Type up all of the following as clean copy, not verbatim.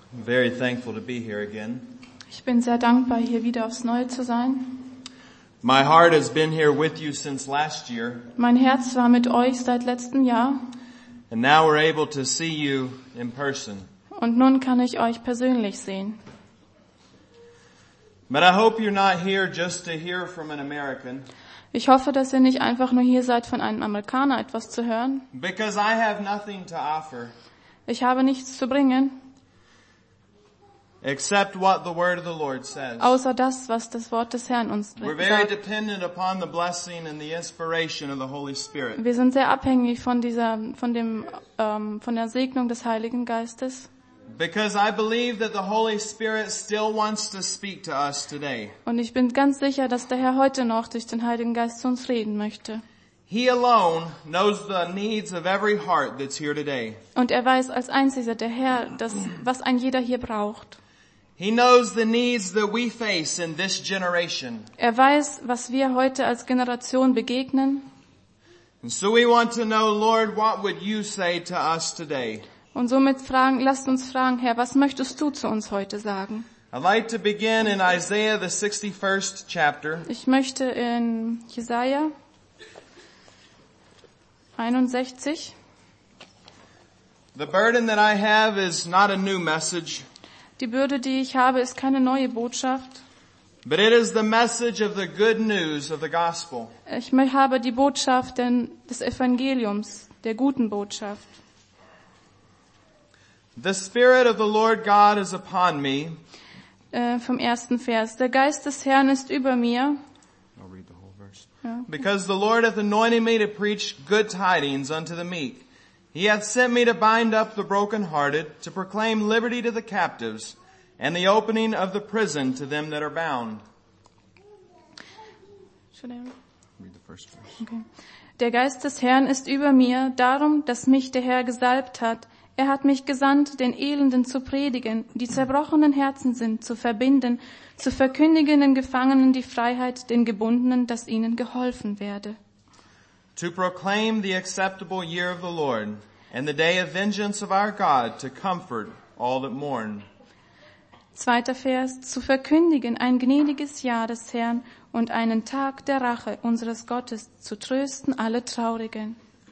I'm very thankful to be here again. Ich bin sehr dankbar, hier wieder aufs Neue zu sein. My heart has been here with you since last year, Mein Herz war mit euch seit letztem Jahr and now we're able to see you in person. und nun kann ich euch persönlich sehen. But I hope you're not here just to hear from an American, Ich hoffe, dass ihr nicht einfach nur hier seid, von einem Amerikaner etwas zu hören. because I have nothing to offer Ich habe nichts zu bringen, except what the word of the Lord says. außer das, was das Wort des Herrn uns We're very sagt. dependent upon the blessing and the inspiration of the Holy Spirit. Wir sind sehr abhängig von der Segnung des Heiligen Geistes. Because I believe that the Holy Spirit still wants to speak to us today. Und ich bin ganz sicher, dass der Herr heute noch durch den Heiligen Geist zu uns reden möchte. He alone knows the needs of every heart that's here today. Und er weiß als einziger, der Herr, was ein jeder hier braucht. He knows the needs that we face in this generation. Er weiß, was wir heute als Generation begegnen. And so we want to know, Lord, what would you say to us today? Und somit lasst uns fragen, Herr, was möchtest du zu uns heute sagen? I'd like to begin in Isaiah, the 61st chapter. Ich möchte in Jesaja 61. The burden that I have is not a new message, Die Bürde, die ich habe, ist keine neue Botschaft. but it is the message of the good news of the gospel. Ich habe die Botschaft des Evangeliums, der guten Botschaft. The Spirit of the Lord God is upon me. Vom ersten Vers. Der Geist des Herrn ist über mir. I'll read the whole verse. Ja. Because the Lord hath anointed me to preach good tidings unto the meek. He hath sent me to bind up the brokenhearted, to proclaim liberty to the captives, and the opening of the prison to them that are bound. Read the first verse. Okay. Der Geist des Herrn ist über mir, darum, dass mich der Herr gesalbt hat. Er hat mich gesandt, den Elenden zu predigen, die zerbrochenen Herzen sind, zu verbinden, zu verkündigen den Gefangenen die Freiheit, den Gebundenen, dass ihnen geholfen werde. To proclaim the acceptable year of the Lord, and the day of vengeance of our God, to comfort all that mourn. Zweiter Vers, zu verkündigen ein gnädiges Jahr des Herrn und einen Tag der Rache unseres Gottes, zu trösten alle Traurigen.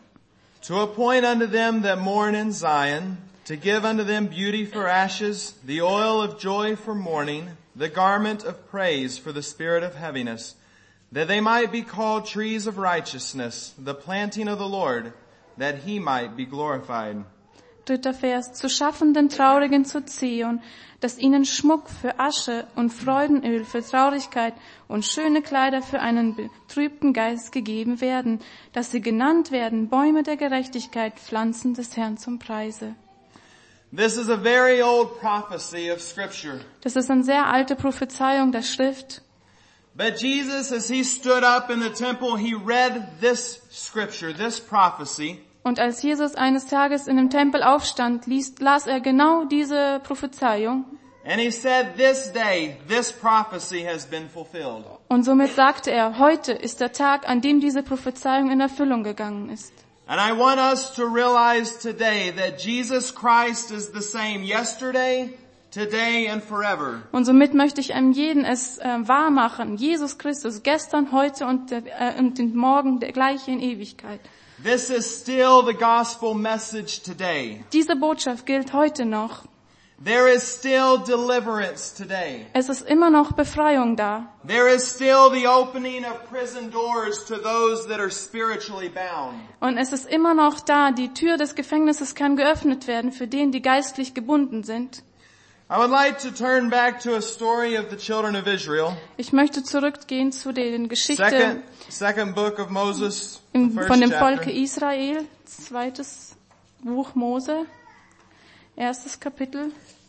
To appoint unto them that mourn in Zion, to give unto them beauty for ashes, the oil of joy for mourning, the garment of praise for the spirit of heaviness, that they might be called trees of righteousness, the planting of the Lord, that he might be glorified. Dritter Vers, zu schaffen den Traurigen zu Zion, dass ihnen Schmuck für Asche und Freudenöl für Traurigkeit und schöne Kleider für einen betrübten Geist gegeben werden, dass sie genannt werden, Bäume der Gerechtigkeit, Pflanzen des Herrn zum Preise. This is a very old prophecy of Scripture. Das ist eine sehr alte Prophezeiung der Schrift. But Jesus, as he stood up in the temple, he read this scripture, this prophecy, Und als Jesus eines Tages in dem Tempel aufstand, las er genau diese Prophezeiung. and he said, this day, this prophecy has been fulfilled. Und somit sagte er, heute ist der Tag, an dem diese Prophezeiung in Erfüllung gegangen ist. And I want us to realize today that Jesus Christ is the same yesterday, today, and forever. Und somit möchte ich einem jeden es wahr machen. Jesus Christus, gestern, heute und den Morgen der gleiche in Ewigkeit. This is still the gospel message today. Diese Botschaft gilt heute noch. There is still deliverance today. Es ist immer noch Befreiung da. There is still the opening of prison doors to those that are spiritually bound. Und es ist immer noch da, die Tür des Gefängnisses kann geöffnet werden für den, die geistlich gebunden sind. I would like to turn back to a story of the children of Israel. Ich möchte zurückgehen zu den Geschichten Second book of Moses, the first von dem chapter. Volke Israel, zweites Buch Mose, erstes Kapitel.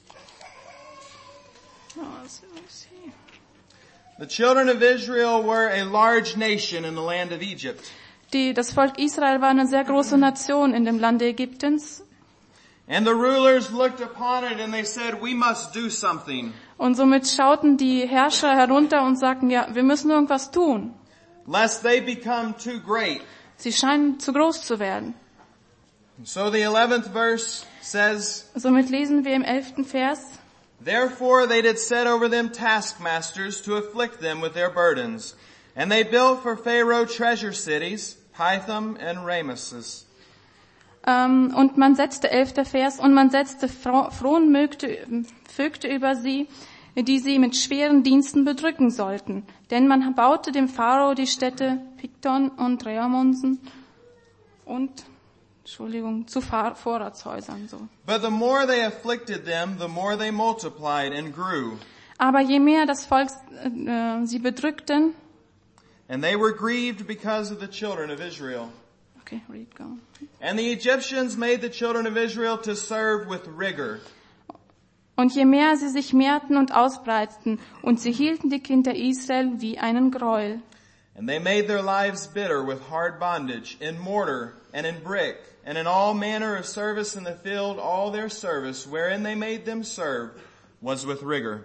The children of Israel were a large nation in the land of Egypt. Das Volk Israel war eine sehr große Nation in dem Lande Ägyptens. And the rulers looked upon it and they said, we must do something. Und somit schauten die Herrscher herunter und sagten, ja, wir müssen irgendwas tun. Lest they become too great. Sie scheinen zu groß zu werden. So the 11th verse says, Somit lesen wir im 11. Vers, Therefore they did set over them taskmasters to afflict them with their burdens. And they built for Pharaoh treasure cities, Pithom and Rameses. und man setzte, 11. Vers, und man setzte Vögte über sie, die sie mit schweren Diensten bedrücken sollten. Denn man baute dem Pharao die Städte Pithom und Rameses zu Vorratshäusern, so. But the more they afflicted them, the more they multiplied and grew. Aber je mehr das Volk sie bedrückten, And they were grieved because of the children of Israel. okay, read, go. And the Egyptians made the children of Israel to serve with rigor. Und je mehr sie sich mehrten und ausbreiteten, und sie hielten die Kinder Israel wie einen Gräuel. And they made their lives bitter with hard bondage, in mortar and in brick, and in all manner of service in the field. All their service, wherein they made them serve, was with rigor.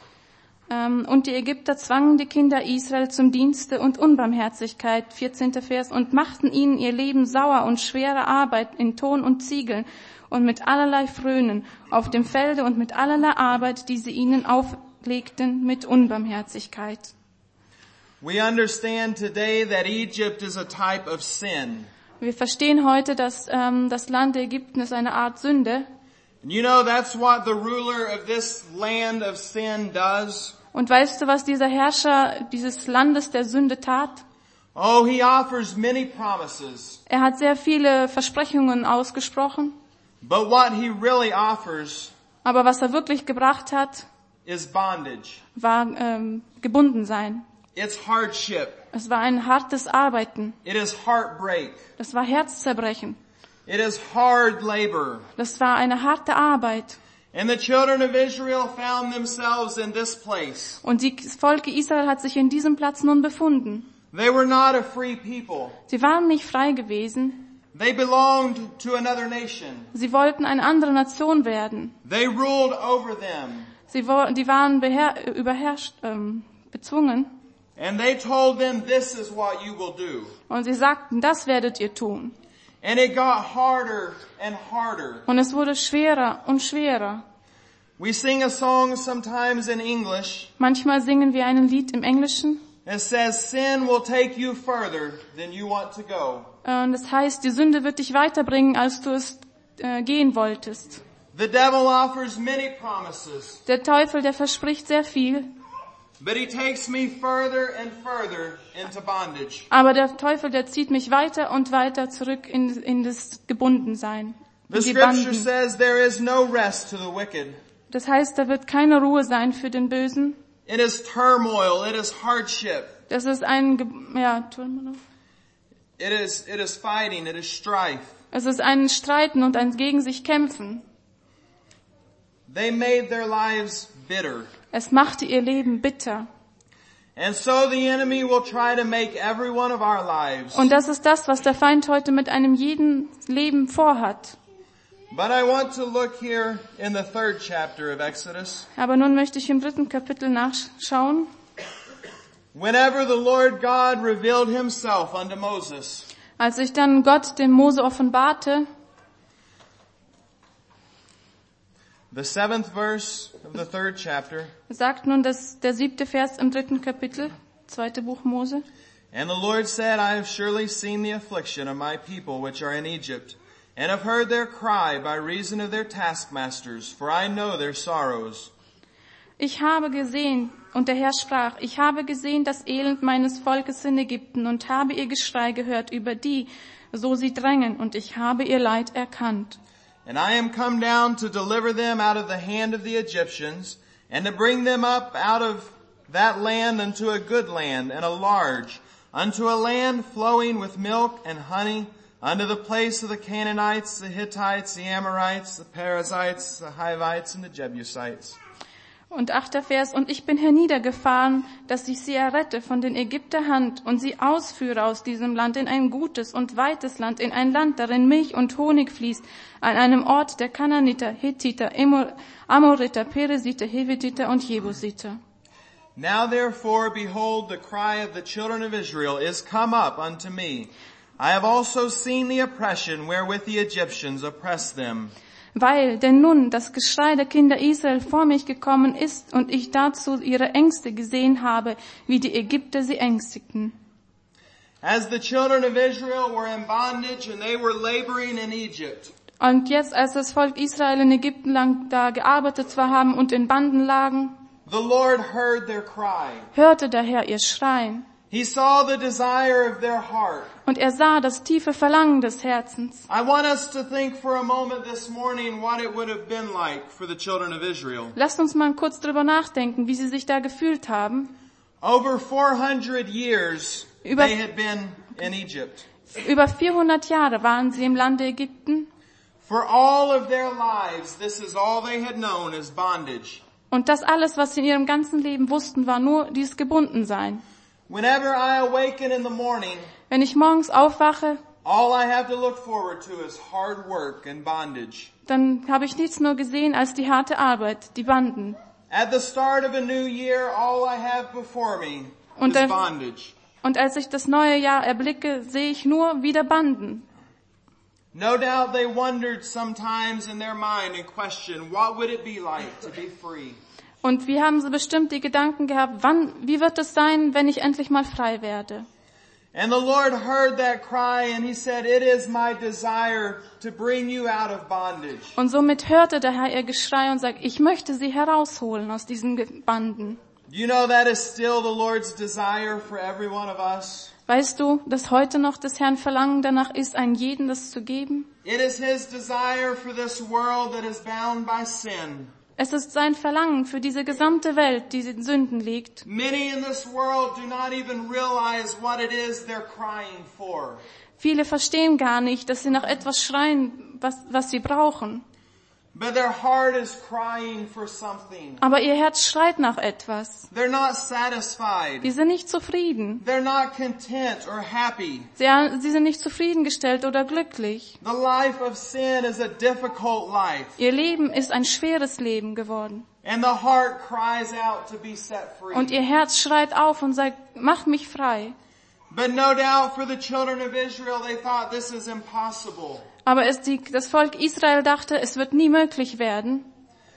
Und die Ägypter zwangen die Kinder Israel zum Dienste und Unbarmherzigkeit, 14. Vers, und machten ihnen ihr Leben sauer und schwere Arbeit in Ton und Ziegeln und mit allerlei Frönen auf dem Felde und mit allerlei Arbeit, die sie ihnen auflegten, mit Unbarmherzigkeit. We understand today that Egypt is a type of sin. Wir verstehen heute, dass das Land Ägypten ist eine Art Sünde. And you know that's what the ruler of this land of sin does? Und weißt du, was dieser Herrscher dieses Landes der Sünde tat? Oh, he offers many promises. Er hat sehr viele Versprechungen ausgesprochen, But what he really offers aber was er wirklich gebracht hat, is bondage. war gebunden sein. It's hardship. Es war ein hartes Arbeiten. It is heartbreak. Das war Herzzerbrechen. It is hard labor. Das war eine harte Arbeit. And the children of Israel found themselves in this place. Und das Volk Israel hat sich in diesem Platz nun befunden. They were not a free people. Sie waren nicht frei gewesen. They belonged to another nation. Sie wollten eine andere Nation werden. They ruled over them. Die waren bezwungen. And they told them, this is what you will do. Und sie sagten, das werdet ihr tun. And it got harder and harder. Und es wurde schwerer und schwerer. We sing a song sometimes in English. Manchmal singen wir ein Lied im Englischen. It says, sin will take you further than you want to go. Und das heißt, die Sünde wird dich weiterbringen, als du es gehen wolltest. The devil offers many promises. Der Teufel, der verspricht sehr viel. But he takes me further and further into bondage. Aber der Teufel, der zieht mich weiter und weiter zurück in das Gebundensein. The In die scripture Banden. says there is no rest to the wicked. Das heißt, da wird keine Ruhe sein für den Bösen. It is turmoil. It is hardship. Das ist Turmoil. It is fighting. It is strife. Es ist ein Streiten und ein gegen sich kämpfen. They made their lives bitter. Es machte ihr Leben bitter. And so the enemy will try to make every one of our lives. Und das ist das, was der Feind heute mit einem jeden Leben vorhat. But I want to look here in the 3rd chapter of Exodus. Aber nun möchte ich im 3. Kapitel nachschauen. Whenever the Lord God revealed himself unto Moses. Als sich dann Gott dem Mose offenbarte, The 7th verse of the 3rd chapter. sagt nun der 7. Vers im 3. Kapitel, 2. Buch Mose. And the Lord said, I have surely seen the affliction of my people which are in Egypt, and have heard their cry by reason of their taskmasters, for I know their sorrows. Ich habe gesehen, und der Herr sprach, ich habe gesehen das Elend meines Volkes in Ägypten und habe ihr Geschrei gehört über die, so sie drängen, und ich habe ihr Leid erkannt. And I am come down to deliver them out of the hand of the Egyptians, and to bring them up out of that land unto a good land, and a large, unto a land flowing with milk and honey, unto the place of the Canaanites, the Hittites, the Amorites, the Perizzites, the Hivites, and the Jebusites. Und 8. Vers, und ich bin herniedergefahren, dass ich sie errette von den Ägypter Hand und sie ausführe aus diesem Land in ein gutes und weites Land, in ein Land, darin Milch und Honig fließt, an einem Ort der Kanaaniter, Hittiter, Amoriter, Perisiter, Hevititer und Jebusiter. Now therefore, behold, the cry of the children of Israel is come up unto me. I have also seen the oppression wherewith the Egyptians oppress them. Denn nun das Geschrei der Kinder Israel vor mich gekommen ist und ich dazu ihre Ängste gesehen habe, wie die Ägypter sie ängstigten. As the children of Israel were in bondage and they were laboring in Egypt. Und jetzt, als das Volk Israel in Ägypten lang da gearbeitet haben und in Banden lagen, The Lord heard their cry. hörte der Herr ihr Schreien. He saw the desire of their heart. Und er sah das tiefe Verlangen des Herzens. I want us to think for a moment this morning what it would have been like for the children of Israel. Lasst uns mal kurz drüber nachdenken, wie sie sich da gefühlt haben. Over 400 years they had been in Egypt. Über 400 Jahre waren sie im Lande Ägypten. For all of their lives, this is all they had known as bondage. Und das alles, was sie in ihrem ganzen Leben wussten, war nur dieses Gebundensein. Whenever I awaken in the morning, Wenn ich morgens aufwache, all I have to look forward to is hard work and bondage. dann habe ich nichts nur gesehen als die harte Arbeit, die Banden. At the start of a new year, all I have before me Und is bondage. Und als ich das neue Jahr erblicke, sehe ich nur wieder Banden. No doubt they wondered sometimes in their mind and questioned, what would it be like to be free? Und wie haben sie bestimmt die Gedanken gehabt, wie wird es sein, wenn ich endlich mal frei werde? And the Lord heard that cry and he said, it is my desire to bring you out of bondage. Und somit hörte der Herr ihr Geschrei und sagt, ich möchte sie herausholen aus diesen Banden. You know that is still the Lord's desire for every one of us. Weißt du, dass heute noch des Herrn Verlangen danach ist, einen jeden das zu geben? It is his desire for this world that is bound by sin. Es ist sein Verlangen für diese gesamte Welt, die in Sünden liegt. Many in this world do not even realize what it is they're crying for. Viele verstehen gar nicht, dass sie nach etwas schreien, was sie brauchen. But their heart is crying for something. Aber ihr Herz schreit nach etwas. They're not satisfied. Die sind nicht zufrieden. They're not content or happy. Sie sind nicht zufriedengestellt oder glücklich. The life of sin is a difficult life. Ihr Leben ist ein schweres Leben geworden. And the heart cries out to be set free. Und ihr Herz schreit auf und sagt, mach mich frei. But no doubt for the children of Israel, they thought this is impossible. Aber das Volk Israel dachte, es wird nie möglich werden.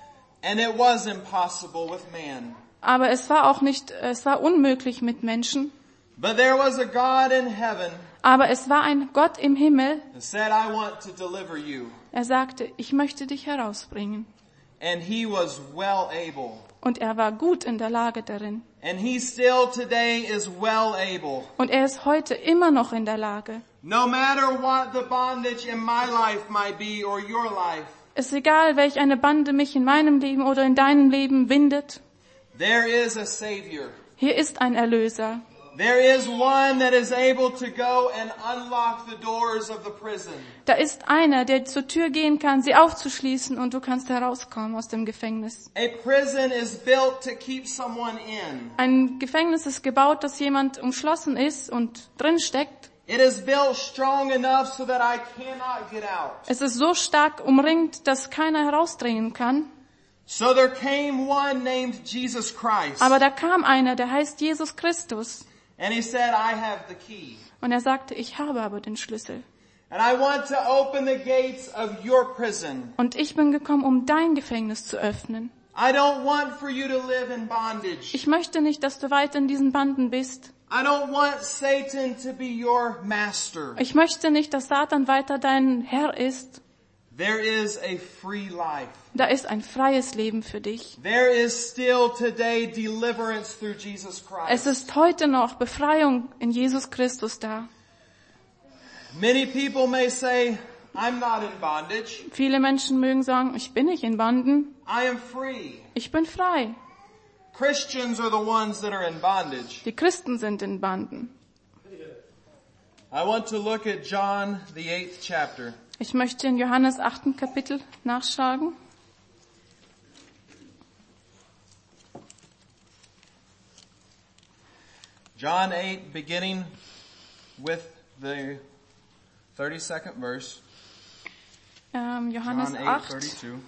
And it was impossible with man. Aber es war unmöglich mit Menschen. But there was a God in heaven Aber es war ein Gott im Himmel. that said, I want to deliver you. Er sagte, ich möchte dich herausbringen. And he was well able. Und er war gut in der Lage darin. And he still today is well able. Und er ist heute immer noch in der Lage. No matter what the bondage in my life might be or your life, Es ist egal, welch eine Bande mich in meinem Leben oder in deinem Leben bindet. there is a Savior. Hier ist ein Erlöser. There is one that is able to go and unlock the doors of the prison. Da ist einer, der zur Tür gehen kann, sie aufzuschließen und du kannst herauskommen aus dem Gefängnis. A prison is built to keep someone in. Ein Gefängnis ist gebaut, dass jemand umschlossen ist und drin steckt. It is built strong enough so that I cannot get out. Es ist so stark umringt, dass keiner herausdringen kann. So there came one named Jesus Christ. Aber da kam einer, der heißt Jesus Christus. And he said, I have the key. Und er sagte, ich habe aber den Schlüssel. And I want to open the gates of your prison. Und ich bin gekommen, um dein Gefängnis zu öffnen. I don't want for you to live in bondage. Ich möchte nicht, dass du weiter in diesen Banden bist. I don't want Satan to be your master. Ich möchte nicht, dass Satan weiter dein Herr ist. There is a free life. Da ist ein freies Leben für dich. There is still today deliverance through Jesus Christ. Es ist heute noch Befreiung in Jesus Christus da. Many people may say, I'm not in bondage. Viele Menschen mögen sagen, ich bin nicht in Banden. I am free. Ich bin frei. Christians are the ones that are in bondage. Die Christen sind in Banden. I want to look at John, the 8th chapter. Ich möchte in Johannes 8. Kapitel nachschlagen. John 8, beginning with the 32nd verse. Johannes John 8, 8, 32.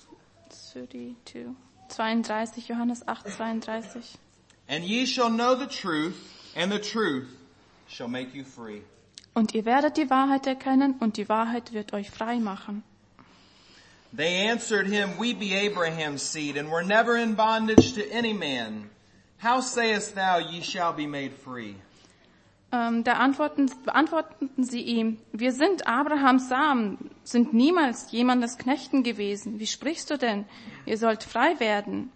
32, Johannes 8, 32. And ye shall know the truth, and the truth shall make you free. Und ihr werdet die Wahrheit erkennen und die Wahrheit wird euch frei machen. They answered him, We be Abraham's seed, and were never in bondage to any man. How sayest thou, ye shall be made free? Da beantworteten sie ihm, wir sind Abrahams Samen, sind niemals jemandes Knechten gewesen. Wie sprichst du denn? Ihr sollt frei werden.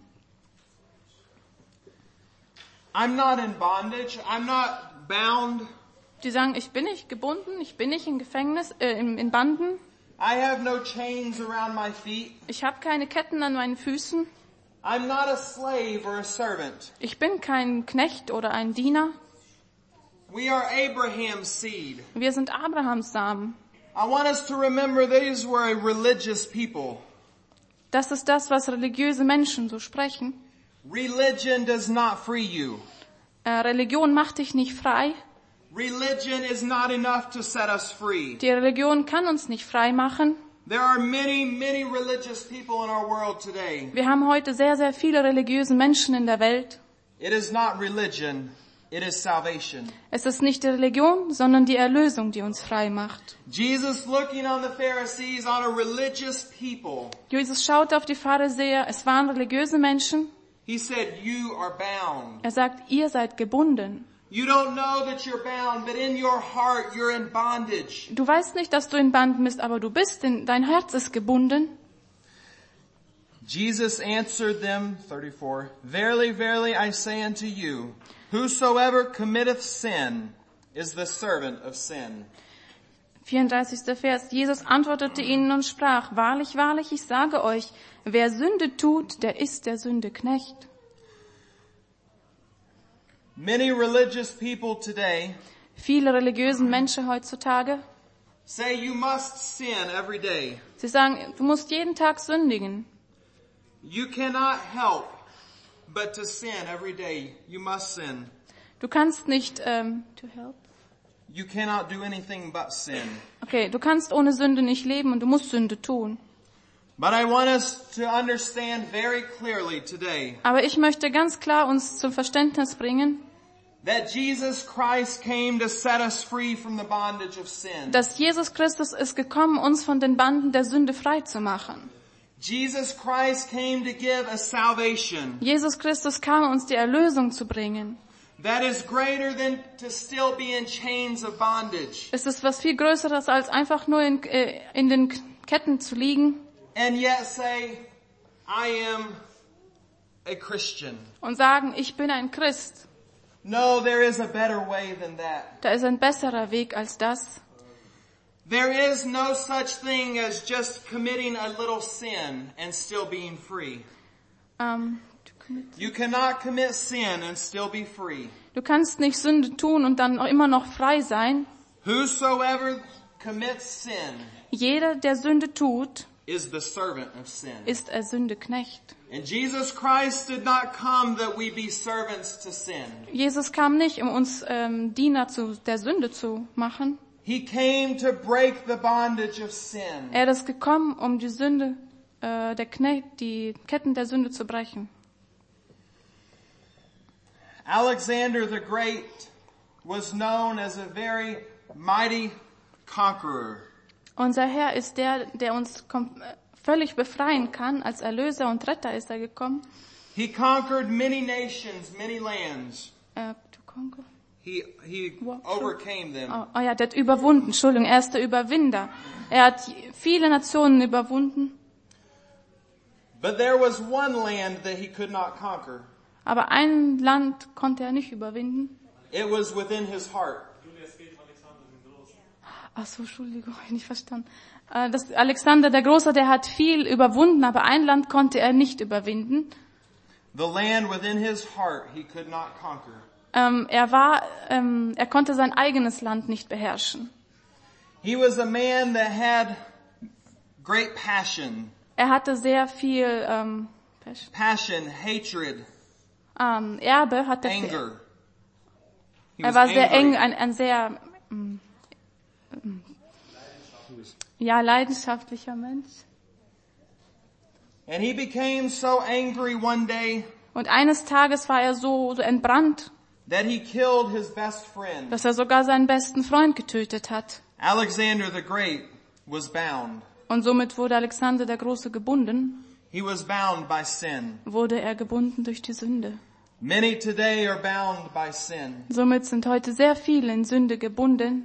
I'm not in bondage. I'm not bound. Die sagen, ich bin nicht gebunden, ich bin nicht in Gefängnis, in Banden. I have no chains around my feet. Ich habe keine Ketten an meinen Füßen. I'm not a slave or a servant. Ich bin kein Knecht oder ein Diener. We are Abraham's seed. Wir sind Abrahams Samen. I want us to remember these were a religious people. Das ist das, was religiöse Menschen so sprechen. Religion does not free you. Religion macht dich nicht frei. Religion is not enough to set us free. Die Religion kann uns nicht frei machen. There are many, many religious people in our world today. Wir haben heute sehr, sehr viele religiöse Menschen in der Welt. It is not religion, it is salvation. Es ist nicht die Religion, sondern die Erlösung, die uns frei macht. Jesus looking on the Pharisees, on a religious people. Jesus schaut auf die Pharisäer, es waren religiöse Menschen. He said, you are bound. Er sagt, ihr seid gebunden. You don't know that you're bound, but in your heart you're in bondage. Du weißt nicht, dass du in Banden bist, aber du bist dein Herz ist gebunden. Jesus answered them, 34, Verily, verily, I say unto you, whosoever committeth sin is the servant of sin. 34. Vers. Jesus antwortete ihnen und sprach, Wahrlich, wahrlich, ich sage euch, wer Sünde tut, der ist der Sünde Knecht. Many religious people today Viele religiöse Menschen heutzutage, say you must sin every day. sie sagen, du musst jeden Tag sündigen. You cannot help but to sin every day. You must sin. Du kannst nicht, to help. You cannot do anything but sin. Okay, du kannst ohne Sünde nicht leben und du musst Sünde tun. But I want us to understand very clearly today Aber ich möchte ganz klar uns zum Verständnis bringen, that Jesus Christ came to set us free from the bondage of sin. dass Jesus Christus ist gekommen, uns von den Banden der Sünde frei zu machen. Jesus Christ came to give a salvation Jesus Christus kam, uns die Erlösung zu bringen. that is greater than to still be in chains of bondage. Es ist was viel Größeres, als einfach nur in den Ketten zu liegen And yet say, I am a Christian. und sagen, ich bin ein Christ. No, there is a better way than that. Da ist ein besserer Weg als das. There is no such thing as just committing a little sin and still being free. You cannot commit sin and still be free. Du kannst nicht Sünde tun und dann auch immer noch frei sein. Whosoever commits sin Jeder, der Sünde tut, is the servant of sin. ist ein Sündeknecht. And Jesus Christ did not come that we be servants to sin. Jesus kam nicht, um uns Diener der Sünde zu machen. He came to break the bondage of sin. Er ist gekommen, um die Sünde, die Ketten der Sünde zu brechen. Alexander the Great was known as a very mighty conqueror. Unser Herr ist der uns völlig befreien kann. Als Erlöser und Retter ist er gekommen. He conquered many nations, many lands. To conquer. He overcame them. Oh ja, der hat überwunden. Entschuldigung, er ist der Überwinder. Er hat viele Nationen überwunden. But there was one land that he could not conquer. Aber ein Land konnte er nicht überwinden. It was within his heart. Ach so, Entschuldigung, habe ich nicht verstanden. Das Alexander der Große, der hat viel überwunden, aber ein Land konnte er nicht überwinden. The land within his heart he could not conquer. Er konnte sein eigenes Land nicht beherrschen. He was a man that had great passion. Er hatte sehr viel Passion, hatred, Erbe hatte er. anger. He Er was war sehr angry. eng, ein sehr leidenschaftlicher Mensch. And he became so angry one day Und eines Tages war er so entbrannt, that he killed his best friend. dass er sogar seinen besten Freund getötet hat. Alexander the Great was bound. Und somit wurde Alexander der Große gebunden, He was bound by sin. wurde er gebunden durch die Sünde. Many today are bound by sin. Somit sind heute sehr viele in Sünde gebunden.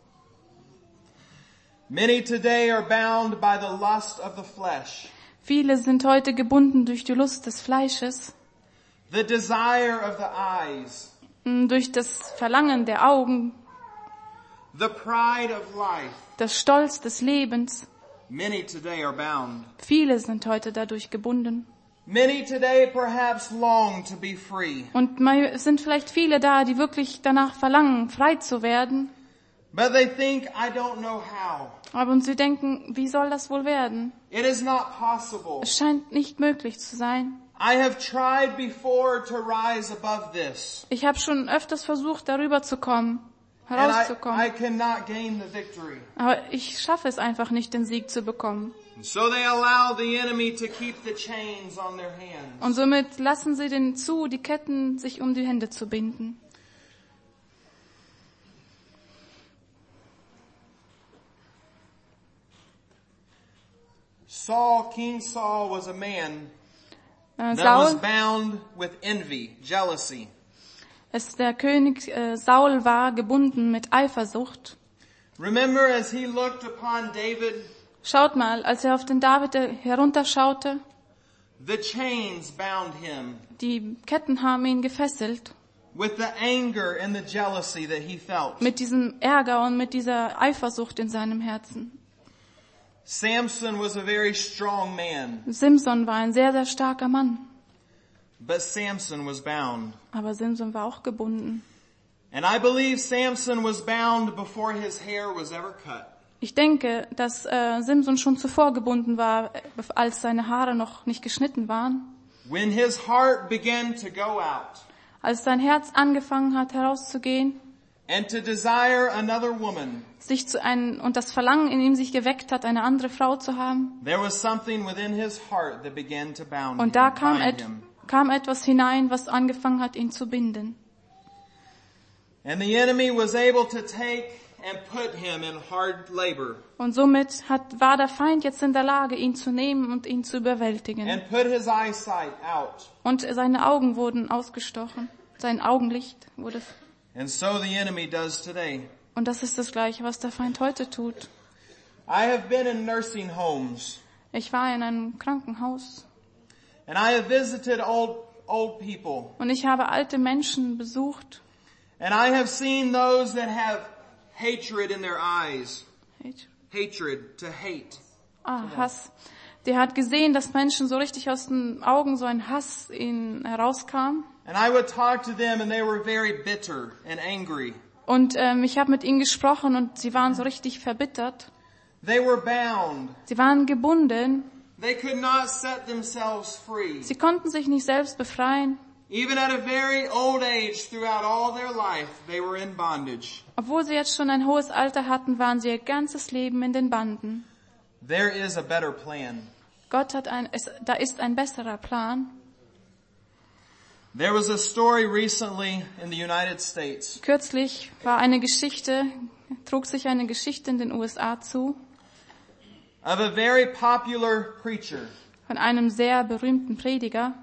Many today are bound by the lust of the flesh, Viele sind heute gebunden durch die Lust des Fleisches, the desire of the eyes, durch das Verlangen der Augen, the pride of life. das Stolz des Lebens. Many today are bound. Viele sind heute dadurch gebunden. Many today perhaps long to be free, Und es sind vielleicht viele da, die wirklich danach verlangen, frei zu werden. but they think, I don't know how. Aber sie denken, wie soll das wohl werden? It is not possible. Es scheint nicht möglich zu sein. I have tried before to rise above this, Ich habe schon öfters versucht, darüber zu kommen, and herauszukommen. I cannot gain the victory. Aber ich schaffe es einfach nicht, den Sieg zu bekommen. And so they allow the enemy to keep the chains on their hands. Und somit lassen sie denen zu, die Ketten sich um die Hände zu binden. King Saul was a man that was Saul, bound with envy, jealousy. der König Saul war gebunden mit Eifersucht. Remember as he looked upon David, Schaut mal, als er auf den David herunterschaute, the chains bound him die Ketten haben ihn gefesselt. with the anger and the jealousy that he felt. Mit diesem Ärger und mit dieser Eifersucht in seinem Herzen. Samson was a very strong man, Simson war ein sehr, sehr starker Mann. but Samson was bound. Aber Simson war auch gebunden. And I believe Samson was bound before his hair was ever cut. Ich denke, dass Simson schon zuvor gebunden war, als seine Haare noch nicht geschnitten waren. When his heart began to go out Als sein Herz angefangen hat herauszugehen, and to desire another woman, und das Verlangen in ihm sich geweckt hat, eine andere Frau zu haben. there was something within his heart that began to bound Und da him. kam etwas hinein, was angefangen hat, ihn zu binden. And the enemy was able to take and put him in hard labor Und somit war der Feind jetzt in der Lage, ihn zu nehmen und ihn zu überwältigen. and put his eyesight out. Und seine Augen wurden ausgestochen. Sein Augenlicht wurde. And so the enemy does today. Und das ist das Gleiche, was der Feind heute tut. I have been in nursing homes Ich war in einem Krankenhaus and I have visited old people und ich habe alte Menschen besucht. and I have seen those that have hatred in their eyes. Hatred, to hate. Hass. Der hat gesehen, dass Menschen so richtig aus den Augen so ein Hass ihnen herauskam. And I would talk to them and they were very bitter and angry. Und ich habe mit ihnen gesprochen und sie waren so richtig verbittert. They were bound. Sie waren gebunden. They could not set themselves free. Sie konnten sich nicht selbst befreien. Even at a very old age, throughout all their life, they were in bondage. Obwohl sie jetzt schon ein hohes Alter hatten, waren sie ihr ganzes Leben in den Banden. There is a better plan. Da ist ein besserer Plan. There was a story recently in the United States Kürzlich trug sich eine Geschichte in den USA zu of a very popular preacher. von einem sehr berühmten Prediger.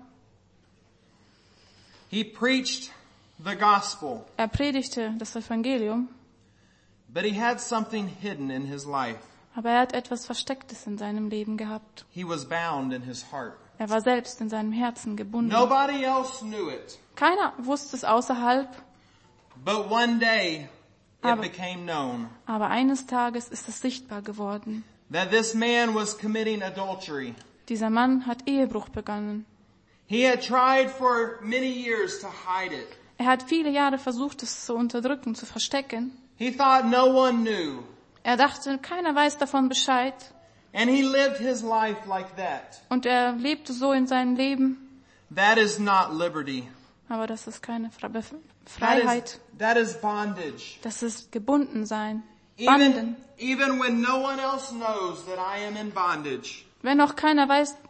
He preached the gospel, Er predigte das Evangelium, but he had something hidden in his life. aber er hat etwas Verstecktes in seinem Leben gehabt. He was bound in his heart. Er war selbst in seinem Herzen gebunden. Nobody else knew it, Keiner wusste es außerhalb, but one day it Aber- became known aber eines Tages ist es sichtbar geworden. that this man was committing adultery. Dieser Mann hat Ehebruch begangen. He had tried for many years to hide it. Er hat viele Jahre versucht, es zu unterdrücken, zu verstecken. He thought no one knew. Er dachte, keiner weiß davon Bescheid. And he lived his life like that. Und er lebte so in seinem Leben. That is not liberty. Aber das ist keine Freiheit. That is bondage. Das ist gebunden sein. Banden. Even when no one else knows that I am in bondage, Wenn auch keiner weiß,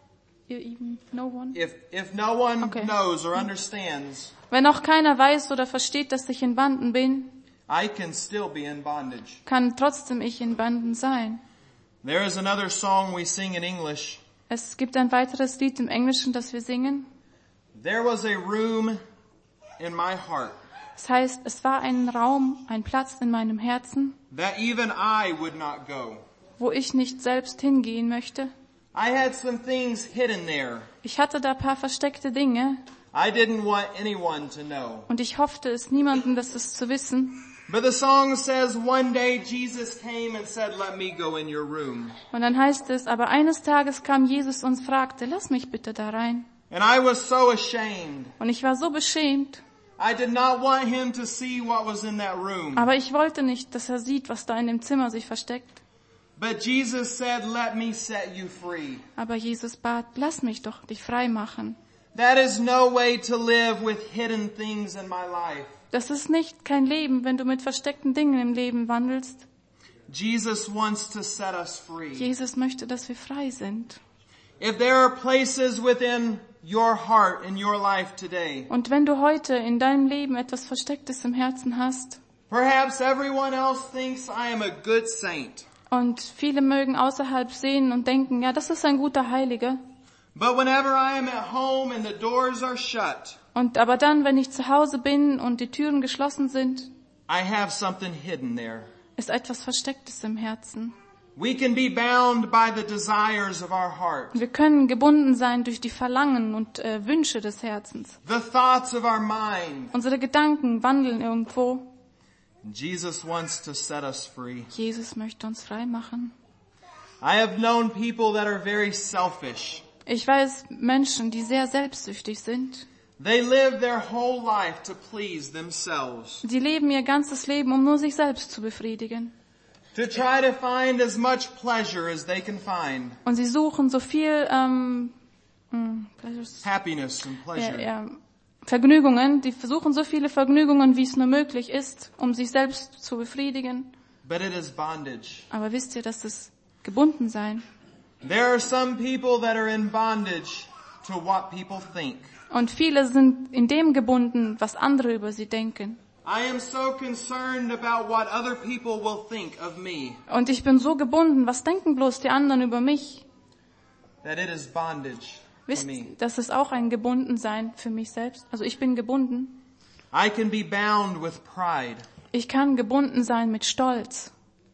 even no one? If no one Okay. knows or understands, Wenn auch keiner weiß oder versteht, dass ich in Banden bin, I can still be in bondage. kann trotzdem ich in Banden sein. There is another song we sing in English. Es gibt ein weiteres Lied im Englischen, das wir singen. There was a room in my heart Das heißt, es war ein Raum, ein Platz in meinem Herzen, that even I would not go. wo ich nicht selbst hingehen möchte. I had some things hidden there. Ich hatte da ein paar versteckte Dinge I didn't want anyone to know. und ich hoffte es niemandem, das es zu wissen. But the song says one day Jesus came and said, let me go in your room. Und dann heißt es, aber eines Tages kam Jesus und fragte, lass mich bitte da rein. And I was so ashamed. Und ich war so beschämt, I did not want him to see what was in that room. aber ich wollte nicht, dass er sieht, was da in dem Zimmer sich versteckt. But Jesus said, let me set you free. Aber Jesus bat, lass mich doch dich frei machen. That is no way to live with hidden things in my life. Das ist nicht kein Leben, wenn du mit versteckten Dingen im Leben wandelst. Jesus wants to set us free. Jesus möchte, dass wir frei sind. If there are places within your heart in your life today, Und wenn du heute in deinem Leben etwas Verstecktes im Herzen hast, perhaps everyone else thinks I am a good saint. und viele mögen außerhalb sehen und denken, ja, das ist ein guter Heiliger. But whenever I am at home and the doors are shut, Aber dann, wenn ich zu Hause bin und die Türen geschlossen sind, I have something hidden there. ist etwas Verstecktes im Herzen. We can be bound by the desires of our heart, Wir können gebunden sein durch die Verlangen und Wünsche des Herzens. the thoughts of our mind. Unsere Gedanken wandeln irgendwo. Jesus wants to set us free. Jesus möchte uns frei machen. I have known people that are very selfish. Ich weiß Menschen, die sehr selbstsüchtig sind. They live their whole life to please themselves, Sie leben ihr ganzes Leben, um nur sich selbst zu befriedigen. to try to find as much pleasure as they can find, Und sie suchen so viel happiness and pleasure. Vergnügungen. Die versuchen so viele Vergnügungen, wie es nur möglich ist, um sich selbst zu befriedigen. But it is bondage. Aber wisst ihr, dass es gebunden sein? There are some people that are in bondage to what people think. Und viele sind in dem gebunden, was andere über sie denken. I am so concerned about what other people will think of me, Und ich bin so gebunden, was denken bloß die anderen über mich? that it is bondage to Wisst, me. das ist auch ein Gebundensein für mich selbst. Also ich bin gebunden. I can be bound with pride. Ich kann gebunden sein mit Stolz.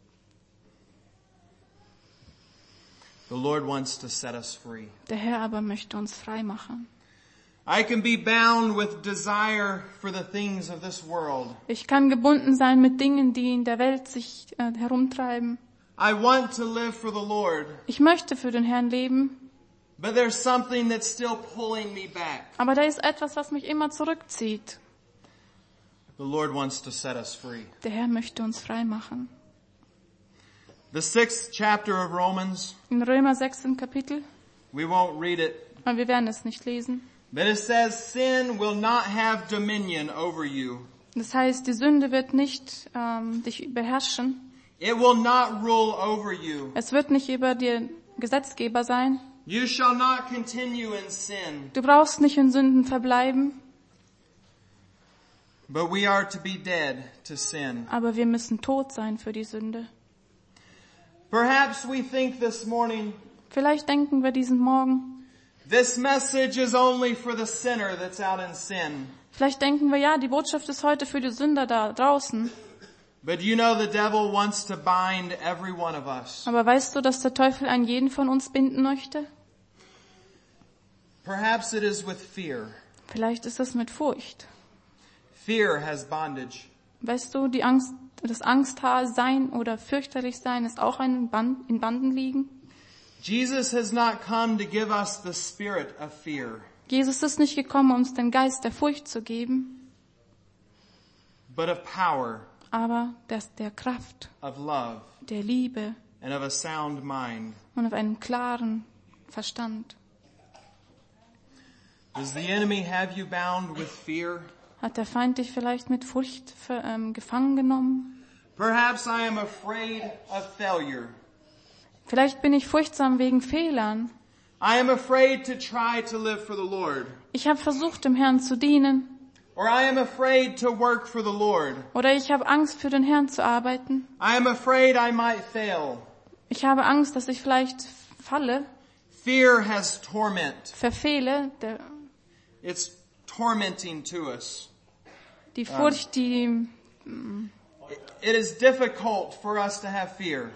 The Lord wants to set us free. Der Herr aber möchte uns frei machen. I can be bound with desire for the things of this world. Ich kann gebunden sein mit Dingen, die in der Welt sich herumtreiben. I want to live for the Lord, Ich möchte für den Herrn leben, but there's something that's still pulling me back. aber da ist etwas, was mich immer zurückzieht. The Lord wants to set us free. Der Herr möchte uns frei machen. The 6th chapter of Romans, In Römer 6. Kapitel, we won't read it, aber wir werden es nicht lesen. but it says, sin will not have dominion over you. Das heißt, die Sünde wird nicht dich beherrschen. It will not rule over you. Es wird nicht über dir Gesetzgeber sein. You shall not continue in sin, Du brauchst nicht in Sünden verbleiben, but we are to be dead to sin. aber wir müssen tot sein für die Sünde. Perhaps we think this morning, Vielleicht denken wir diesen Morgen, this message is only for the sinner that's out in sin. vielleicht denken wir, ja, die Botschaft ist heute für die Sünder da draußen. But you know the devil wants to bind every one of us. Aber weißt du, dass der Teufel einen jeden von uns binden möchte? Perhaps it is with fear. Vielleicht ist es mit Furcht. Fear has bondage. Weißt du, die Angst, das Angsthaar-Sein oder fürchterlich sein ist auch in Banden liegen. Jesus has not come to give us the spirit of fear, Jesus ist nicht gekommen, uns den Geist der Furcht zu geben, but of power, aber der Kraft, of love, der Liebe and of a sound mind. und auf einem klaren Verstand. Does the enemy have you bound with fear? Hat der Feind dich vielleicht mit Furcht gefangen genommen? Perhaps I am afraid of failure. Vielleicht bin ich furchtsam wegen Fehlern. I am afraid to try to live for the Lord. Ich habe versucht, dem Herrn zu dienen. Or I am afraid to work for the Lord. Oder ich habe Angst, für den Herrn zu arbeiten. I am afraid I might fail. Ich habe Angst, dass ich vielleicht falle, Fear has torment. verfehle. It's tormenting to us. Die Furcht, It is difficult for us to have fear.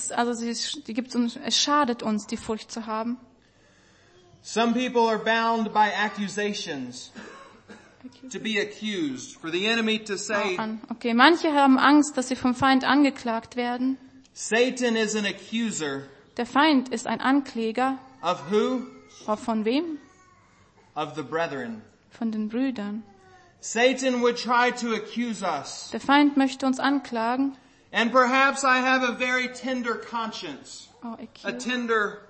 es schadet uns, die Furcht zu haben. Some people are bound by accusations, to be accused, for the enemy to say, Okay, manche haben Angst, dass sie vom Feind angeklagt werden. Satan is an accuser. Der Feind ist ein Ankläger. Of who? Von wem? Of the brethren. Von den Brüdern. Satan would try to accuse us. Der Feind möchte uns anklagen. And perhaps I have a very tender conscience. A tender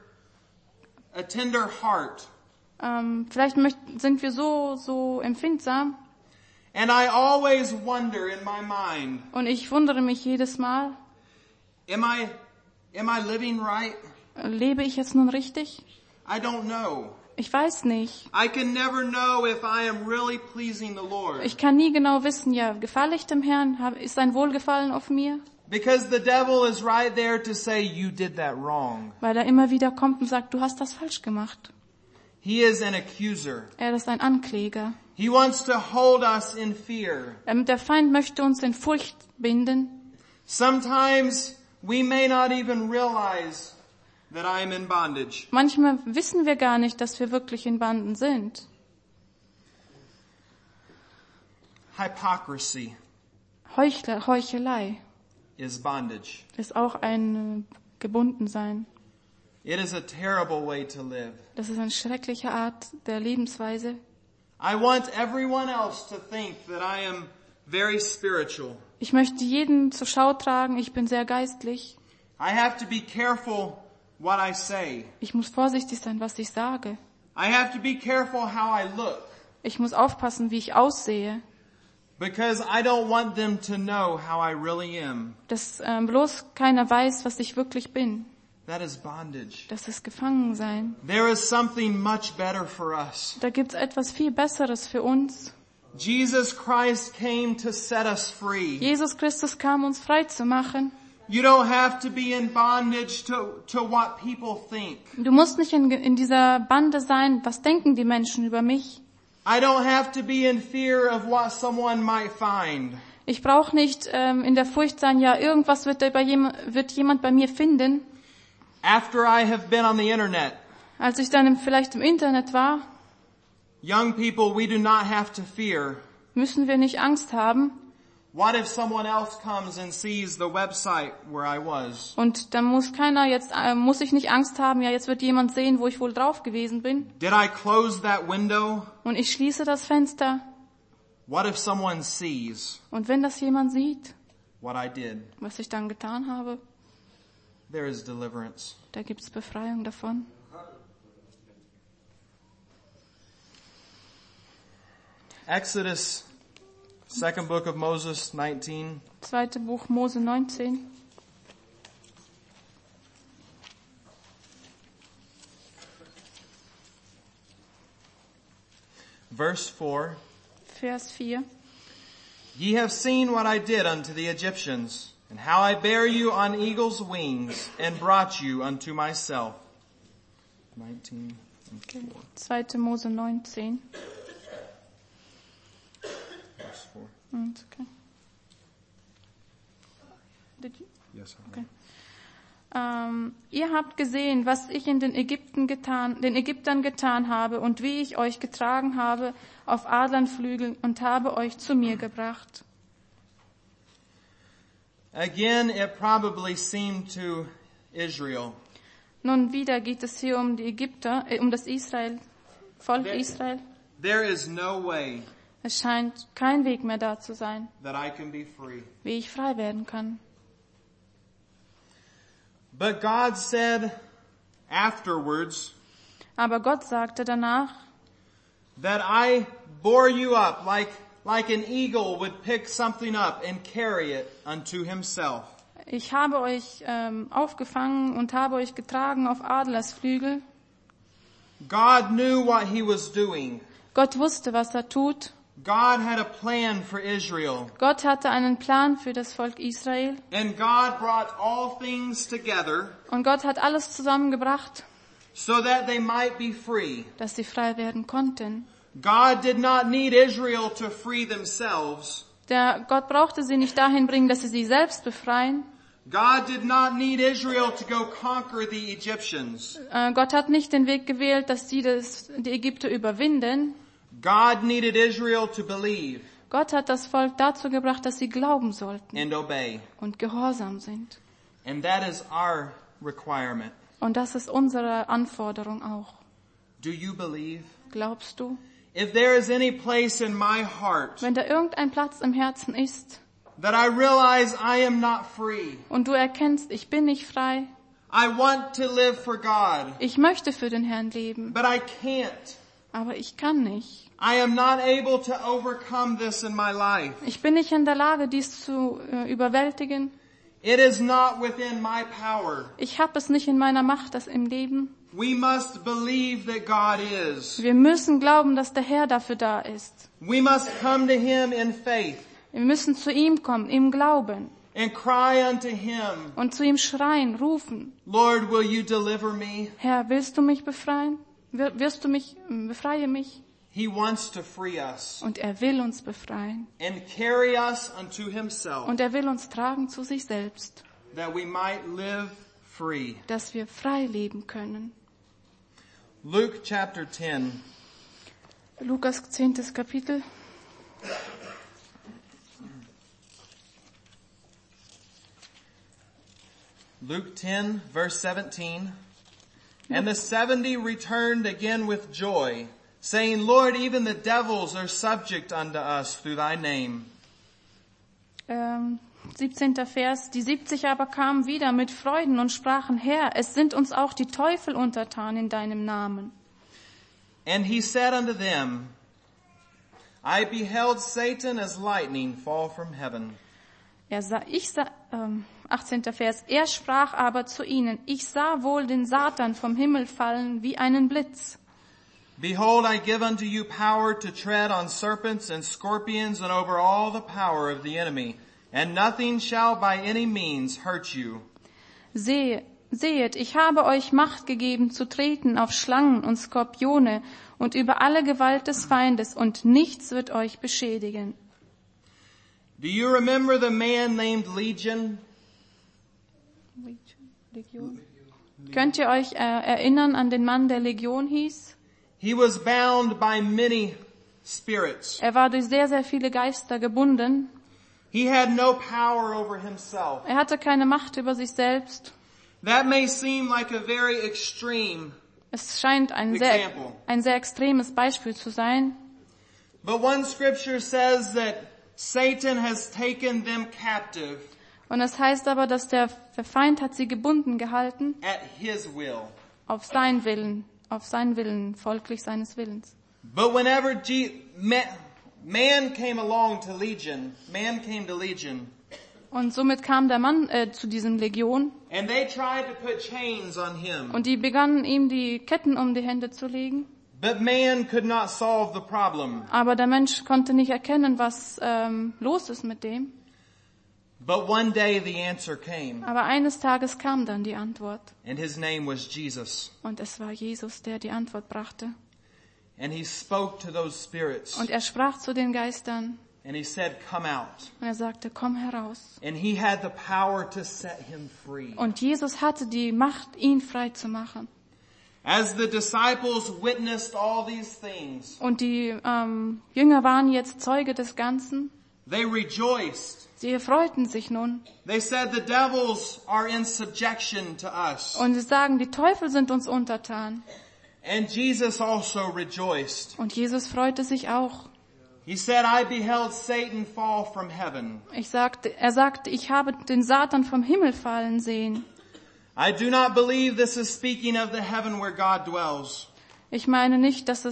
heart. Vielleicht sind wir so empfindsam. And I always wonder in my mind. Und ich wundere mich jedes Mal. Am I living right? Lebe ich jetzt nun richtig? I don't know. Ich weiß nicht. I can never know if I am really pleasing the Lord. Ich kann nie genau wissen, gefalle ich dem Herrn? Ist sein Wohlgefallen auf mir? Because the devil is right there to say you did that wrong. Weil er immer wieder kommt und sagt, du hast das falsch gemacht. He is an accuser. Er ist ein Ankläger. He wants to hold us in fear. Der Feind möchte uns in Furcht binden. Sometimes we may not even realize that I am in bondage. Manchmal wissen wir gar nicht, dass wir wirklich in Banden sind. Hypocrisy Heuchelei is bondage. ist auch ein Gebundensein. It is a terrible way to live. Das ist eine schreckliche Art der Lebensweise. I want everyone else to think that I am very spiritual. Ich möchte jeden zur Schau tragen, ich bin sehr geistlich. I have to be careful what I say. Ich muss vorsichtig sein, was ich sage. I have to be careful how I look. Ich muss aufpassen, wie ich aussehe. Because I don't want them to know how I really am. Dass bloß keiner weiß, was ich wirklich bin. That is bondage. Das ist Gefangensein. There is something much better for us. Da gibt's etwas viel Besseres für uns. Jesus Christ came to set us free. Jesus Christus kam, uns frei zu machen. You don't have to be in bondage to what people think. Du musst nicht in dieser Bande sein, was denken die Menschen über mich. I don't have to be in fear of what someone might find. Ich brauche nicht in der Furcht sein, irgendwas wird jemand bei mir finden. After I have been on the internet. Als ich dann vielleicht im Internet war. Young people, we do not have to fear. Müssen wir nicht Angst haben. What if someone else comes and sees the website where I was? Und dann muss ich nicht Angst haben, jetzt wird jemand sehen, wo ich wohl drauf gewesen bin. Did I close that window? Und ich schließe das Fenster. What if someone sees? Und wenn das jemand sieht, what I did? Was ich dann getan habe, there is deliverance. Da gibt's Befreiung davon. Exodus, second book of Moses, 19. Zweite Buch Mose 19. Verse 4. Vers 4. Ye have seen what I did unto the Egyptians, and how I bare you on eagle's wings, and brought you unto myself. 19 and 4. Zweite Mose 19. Verse 4. It's okay. Did you? Yes, okay. Ihr habt gesehen, was ich den Ägyptern getan habe und wie ich euch getragen habe auf Adlernflügeln und habe euch zu mir gebracht. Again, it probably seemed to Israel. Nun wieder geht es hier um die Ägypter, um das Volk Israel. There is no way Es scheint kein Weg mehr da zu sein, that I can be free. wie ich frei werden kann. But God said afterwards, aber Gott sagte danach, that I bore you up like an eagle would pick something up and carry it unto himself. Ich habe euch aufgefangen und habe euch getragen auf Adlersflügel. God knew what he was doing. Gott wusste, was er tut. God had a plan for Israel. Gott hatte einen Plan für das Volk Israel. And God brought all things together Und Gott hat alles zusammengebracht, so that they might be free. dass sie frei werden konnten. God did not need Israel to free themselves. Gott brauchte sie nicht dahin bringen, dass sie sich selbst befreien. God did not need Israel to go conquer the Egyptians. Gott hat nicht den Weg gewählt, dass die Ägypter überwinden. God needed Israel to believe Gott hat das Volk dazu gebracht, dass sie glauben sollten and obey. und gehorsam sind. And that is our requirement. Und das ist unsere Anforderung auch. Do you believe? Glaubst du? If there is any place in my heart Wenn da irgendein Platz im Herzen ist that I realize I am not free, und du erkennst, ich bin nicht frei, I want to live for God, ich möchte für den Herrn leben, but I can't. aber ich kann nicht. I am not able to overcome this in my life. Ich bin nicht in der Lage, dies zu überwältigen. It is not within my power. Ich habe es nicht in meiner Macht, das im Leben. We must believe that God is. Wir müssen glauben, dass der Herr dafür da ist. We must come to Him in faith Wir müssen zu ihm kommen, im Glauben and cry unto Him, und zu ihm schreien, rufen. Lord, will you deliver me? Herr, willst du mich befreien? Befreie mich. He wants to free us Und er will uns befreien. and carry us unto Himself, Und er will uns tragen zu sich selbst, that we might live free. dass wir frei leben können. Luke chapter 10. Lukas 10. Kapitel. Luke 10, verse 17. And the 70 returned again with joy, saying, Lord, even the devils are subject unto us through thy name. 17. Vers. Die 70 aber kamen wieder mit Freuden und sprachen, Herr, es sind uns auch die Teufel untertan in deinem Namen. And he said unto them, I beheld Satan as lightning fall from heaven. 18. Vers. Er sprach aber zu ihnen, ich sah wohl den Satan vom Himmel fallen wie einen Blitz. Behold, I give unto you power to tread on serpents and scorpions and over all the power of the enemy, and nothing shall by any means hurt you. Sehet, ich habe euch Macht gegeben zu treten auf Schlangen und Skorpione und über alle Gewalt des Feindes, und nichts wird euch beschädigen. Do you remember the man named Legion? Legion. Könnt ihr euch erinnern an den Mann, der Legion hieß? He was bound by many spirits. Er war durch sehr, sehr viele Geister gebunden. He had no power over himself. Er hatte keine Macht über sich selbst. That may seem like a very extreme Es scheint ein sehr extremes Beispiel zu sein. But one scripture says that Satan has taken them captive Und es heißt aber, dass der Feind hat sie gebunden gehalten at his will. auf seinen Willen, folglich seines Willens. But whenever man came along to Legion, man came to Legion, Und somit kam der Mann zu diesem Legion and they tried to put chains on him. und die begannen ihm die Ketten um die Hände zu legen. But man could not solve the problem. Aber der Mensch konnte nicht erkennen, was los ist mit dem. But one day the answer came, Aber eines Tages kam dann die Antwort. and his name was Jesus. Und es war Jesus, der die Antwort brachte. And he spoke to those spirits, Und er sprach zu den Geistern and he said, come out. und er sagte, komm heraus. And he had the power to set him free. Und Jesus hatte die Macht, ihn frei zu machen. As the disciples witnessed all these things, Und die Jünger waren jetzt Zeuge des Ganzen. they rejoiced. Sie freuten sich nun. They said, the devils are in subjection to us. Und sie sagen, die Teufel sind uns untertan. And Jesus also rejoiced. Und Jesus freute sich auch. He said, I beheld Satan fall from heaven. Er sagte, ich habe den Satan vom Himmel fallen sehen. I do not believe this is speaking of the heaven where God dwells. Ich meine nicht, dass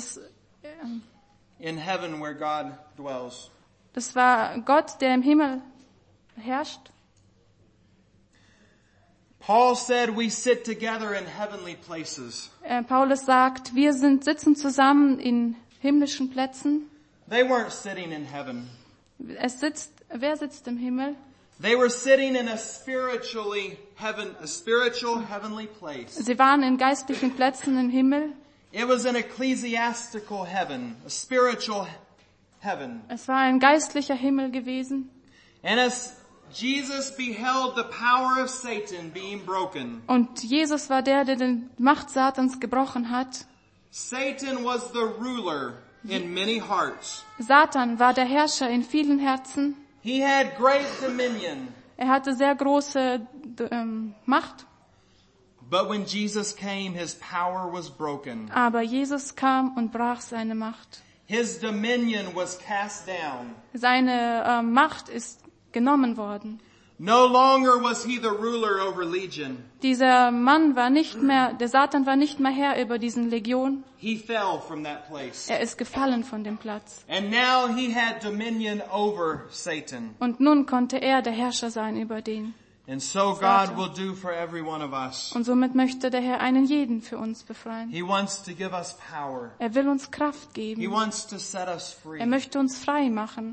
In heaven where God dwells. das war Gott, der im Himmel herrscht. Paul said we sit together in heavenly places. Paulus sagt, wir sitzen zusammen in himmlischen Plätzen. They weren't sitting in heaven. Wer sitzt im Himmel? They were sitting in a spiritual heavenly place. Sie waren in geistlichen Plätzen im Himmel. It was an ecclesiastical heaven, a spiritual heaven. Es war ein geistlicher Himmel gewesen. And as Jesus beheld the power of Satan being broken, Und Jesus war der die Macht Satans gebrochen hat. Satan was the ruler in many hearts. Satan war der Herrscher in vielen Herzen. He had great dominion. Er hatte sehr große Macht. But when Jesus came, his power was broken. Aber Jesus kam und brach seine Macht. His dominion was cast down. Seine Macht ist genommen worden. No longer was he the ruler over Legion. Dieser Mann war nicht mehr, der Satan war nicht mehr Herr über diesen Legion. He fell from that place. Er ist gefallen von dem Platz. And now he had dominion over Satan. Und nun konnte er der Herrscher sein über den. And so God will do for every one of us. Und somit möchte der Herr einen jeden für uns befreien. He wants to give us power. Er will uns Kraft He geben. wants to set us free. Er möchte uns frei machen.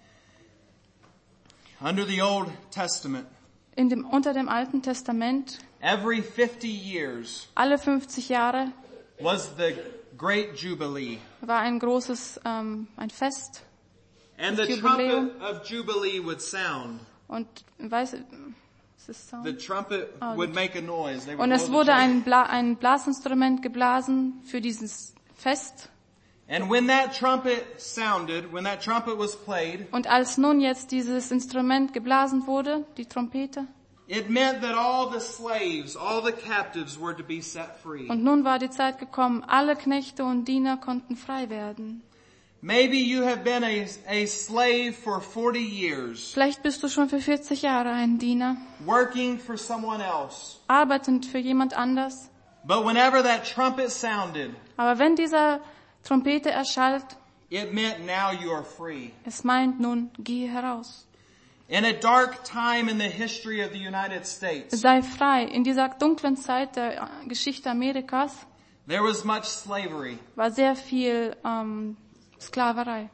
Under the Old Testament, Unter dem Alten Testament, every 50 years alle 50 Jahre, was the Great Jubilee. war ein großes, ein Fest. And Das the Jubiläum. trumpet of Jubilee would sound. Und ist es The Sound? trumpet would make a noise. They would Und es blow the wurde trumpet. ein Blasinstrument geblasen für dieses Fest. And when that trumpet sounded, when that trumpet was played, Und als nun jetzt dieses Instrument geblasen wurde, die Trompete, it meant that all the slaves, all the captives were to be set free. und nun war die Zeit gekommen, alle Knechte und Diener konnten frei werden. Maybe you have been a slave for 40 years, Vielleicht bist du schon für 40 Jahre ein Diener, working for someone else. arbeitend für jemand anders. But whenever that trumpet sounded, Aber wenn dieser Trompete erschallt, it meant now you are free. es meint nun, gehe heraus. In a dark time in the history of the United States, Sei frei. In dieser dunklen Zeit der Geschichte Amerikas there was much slavery. war sehr viel Sklaverei.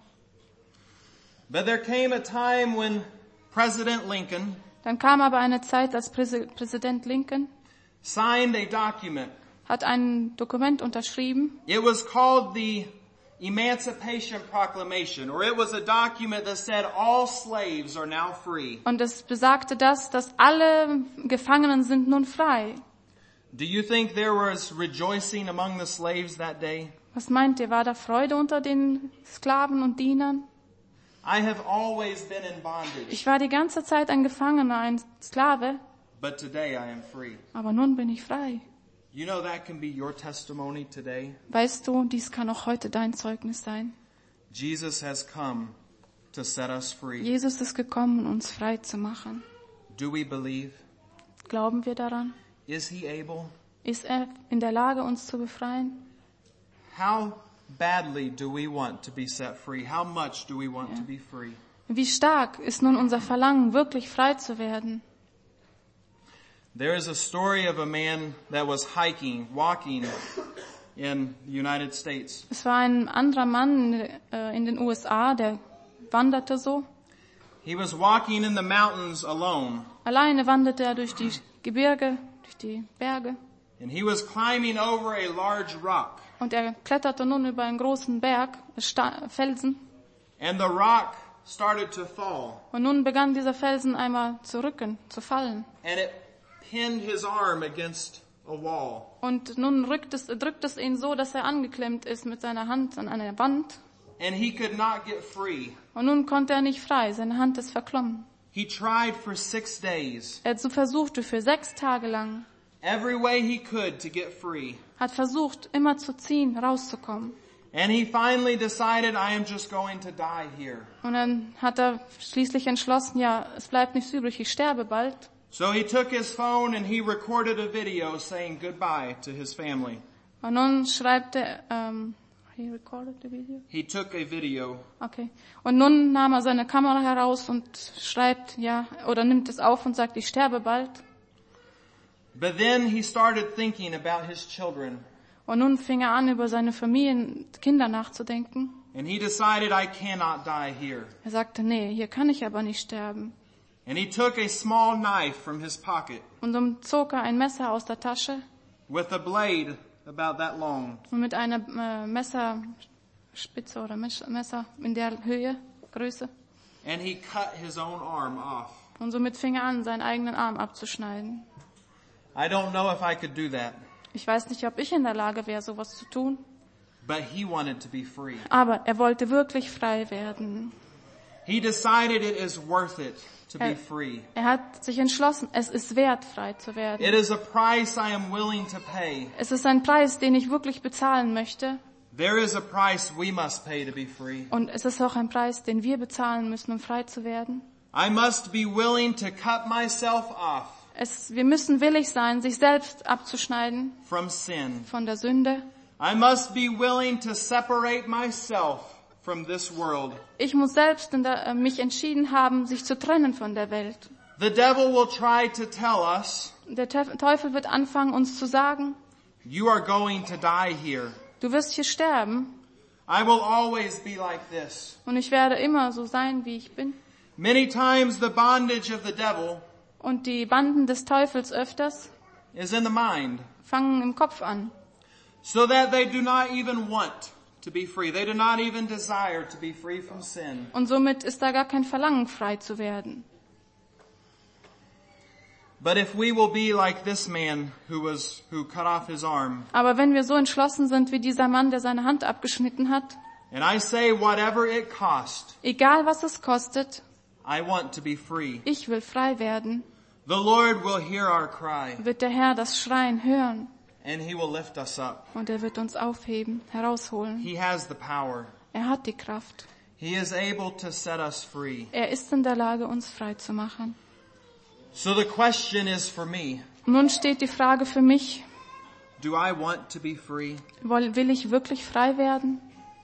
But there came a time when President Lincoln Dann kam aber eine Zeit, als Präsident Lincoln signed a document. hat ein Dokument unterschrieben. It was called the Emancipation Proclamation, or it was a document that said all slaves are now free. Und es besagte dass alle Gefangenen sind nun frei. Do you think there was rejoicing among the slaves that day? Was meint ihr, war da Freude unter den Sklaven und Dienern? I have always been in bondage, Ich war die ganze Zeit ein Gefangener, ein Sklave, but today I am free. aber nun bin ich frei. You know that can be your testimony today. Weißt du, dies kann auch heute dein Zeugnis sein. Jesus has come to set us free. Jesus ist gekommen, uns frei zu machen. Do we believe? Glauben wir daran? Is he able? Ist er in der Lage, uns zu befreien? How badly do we want to be set free? How much do we want to be free? Wie stark ist nun unser Verlangen, wirklich frei zu werden? There is a story of a man that was walking in the United States. Es war ein anderer Mann in den USA, der wanderte so. He was walking in the mountains alone, Alleine wanderte er durch die Gebirge, durch die Berge. and he was climbing over a large rock. Und er kletterte nun über einen großen Berg, Felsen. And the rock started to fall, Und nun begann dieser Felsen einmal zu rücken, zu fallen. and it pinned his arm against a wall. Und nun drückt es ihn so, dass er angeklemmt ist mit seiner Hand an einer Wand. And he could not get free. Und nun konnte er nicht frei, seine Hand ist verklommen. He tried for 6 days, Er versuchte für 6 Tage lang, every way he could to get free. hat versucht, immer zu ziehen, rauszukommen. And he finally decided, I am just going to die here. Und dann hat er schließlich entschlossen, ja, es bleibt nichts übrig, ich sterbe bald. So he took his phone and he recorded a video saying goodbye to his family. Und nun schreibt er, he recorded the video? He took a video. Okay. Und nun nahm er seine Kamera heraus und schreibt, ja, oder nimmt es auf und sagt, ich sterbe bald. But then he started thinking about his children. Und nun fing er an, über seine Kinder nachzudenken. And he decided, I cannot die here. Er sagte, nee, hier kann ich aber nicht sterben. And he took a small knife from his pocket Und dann zog er ein Messer aus der Tasche with a blade about that long. und mit einer Messerspitze oder Messer in der Größe. And he cut his own arm off. Und somit fing er an, seinen eigenen Arm abzuschneiden. I don't know if I could do that, Ich weiß nicht, ob ich in der Lage wäre, sowas zu tun. but he wanted to be free. Aber er wollte wirklich frei werden. He decided it is worth it to be free. Er hat sich entschlossen, es ist wert, frei zu It werden. is a price I am willing to pay. Es ist ein Preis, den ich wirklich bezahlen möchte. There is a price we must pay to be free. Und es ist auch ein Preis, den wir bezahlen müssen, um frei zu werden. I must be willing to cut myself off Wir müssen willig sein, sich selbst abzuschneiden from sin. von der Sünde. I must be willing to separate myself from this world. Ich muss selbst mich entschieden haben, sich zu trennen von der Welt. The devil will try to tell us, Der Teufel wird anfangen, uns zu sagen, you are going to die here. du wirst hier sterben I will always be like this. und ich werde immer so sein, wie ich bin. Many times the bondage of the devil Und die Banden des Teufels öfters is in the mind, fangen im Kopf an. so that they do not even want to be free. They do not even desire to be free from sin. Und somit ist da gar kein Verlangen, frei zu werden. But if we will be like this man who cut off his arm, Aber wenn wir so entschlossen sind wie dieser Mann, der seine Hand abgeschnitten hat, and I say whatever it cost, egal was es kostet, I want to be free, ich will frei werden, the Lord will hear our cry, wird der Herr das Schreien hören and he will lift us up. und er wird uns aufheben, herausholen. He has the power. Er hat die Kraft. He is able to set us free. Er ist in der Lage, uns frei zu machen. So the question is for me, Nun steht die Frage für mich, do I want to be free? will ich wirklich frei werden?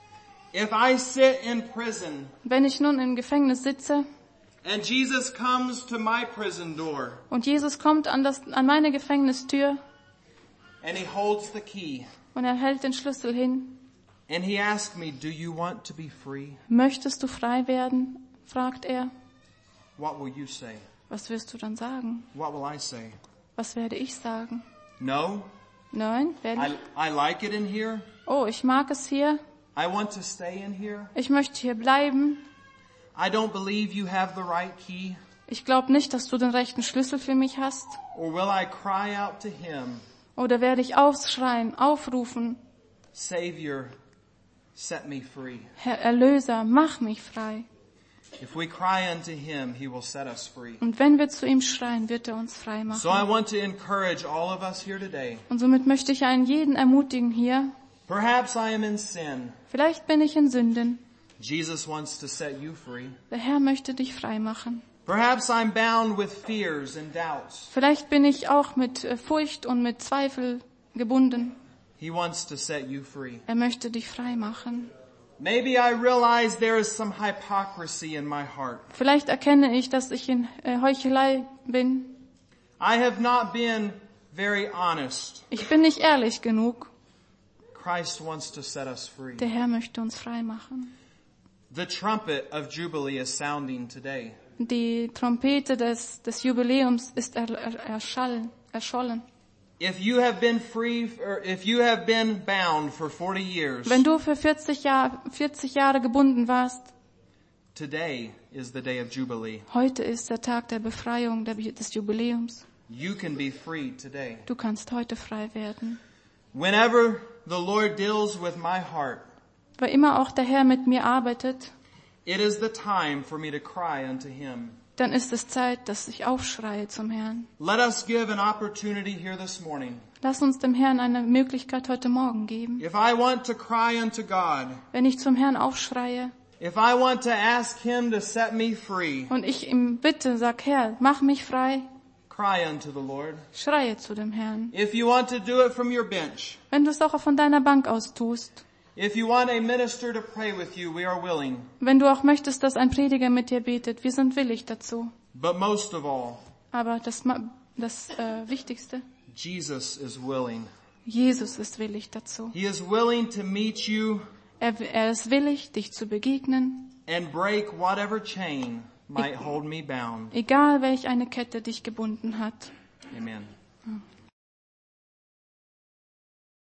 If I sit in prison Wenn ich nun im Gefängnis sitze and Jesus comes to my prison door und Jesus kommt an meine Gefängnistür and he holds the key und er hält den Schlüssel hin, and he asks me, do you want to be free? möchtest du frei werden? Fragt er. What will you say? Was wirst du dann sagen? What will I say? Was werde ich sagen? No, Nein, werde ich? I like it in here. Oh, ich mag es hier. I want to stay in here. Ich möchte hier bleiben. I don't believe you have the right key. Ich glaube nicht, dass du den rechten Schlüssel für mich hast. Or will I cry out to him, Oder werde ich aufschreien, aufrufen, Savior, set me free. Herr Erlöser, mach mich frei. If we cry unto him, he will set us free. Und wenn wir zu ihm schreien, wird er uns frei So I machen. want to encourage all of us here today. Und somit möchte ich einen jeden ermutigen hier. Perhaps I am in sin. Vielleicht bin ich in Sünden. Jesus wants to set you free. Der Herr möchte dich frei machen. Perhaps I'm bound with fears and doubts. Vielleicht bin ich auch mit Furcht und mit Zweifel gebunden. He wants to set you free. Er möchte dich frei machen. Maybe I realize there is some hypocrisy in my heart. Vielleicht erkenne ich, dass ich in Heuchelei bin. I have not been very honest. Ich bin nicht ehrlich genug. Christ wants to set us free. Der Herr möchte uns frei machen. The trumpet of Jubilee is sounding today. Die Trompete des Jubiläums ist erschollen. If you have been free, or if you have been bound for 40 years, Wenn du für 40 Jahre gebunden warst, today is the day of Jubilee. heute ist der Tag der Befreiung, des Jubiläums. You can be free today. Du kannst heute frei werden. Whenever the Lord deals with my heart, Weil immer auch der Herr mit mir arbeitet, it is the time for me to cry unto him. dann ist es Zeit, dass ich aufschreie zum Herrn. Let us give an opportunity here this morning. Lass uns dem Herrn eine Möglichkeit heute Morgen geben. If I want to cry unto God, Wenn ich zum Herrn aufschreie if I want to ask him to set me free, und ich ihm bitte, sag Herr, mach mich frei, cry unto the Lord. schreie zu dem Herrn. If you want to do it from your bench, Wenn du es auch von deiner Bank aus tust, if you want a minister to pray with you, we are willing. wenn du auch möchtest, dass ein Prediger mit dir betet, wir sind willig dazu. But most of all, Aber das Wichtigste, Jesus is willing. Jesus ist willig dazu. He is willing to meet you Er ist willig, dich zu begegnen, and break whatever chain might hold me bound. egal welch eine Kette dich gebunden hat. Amen.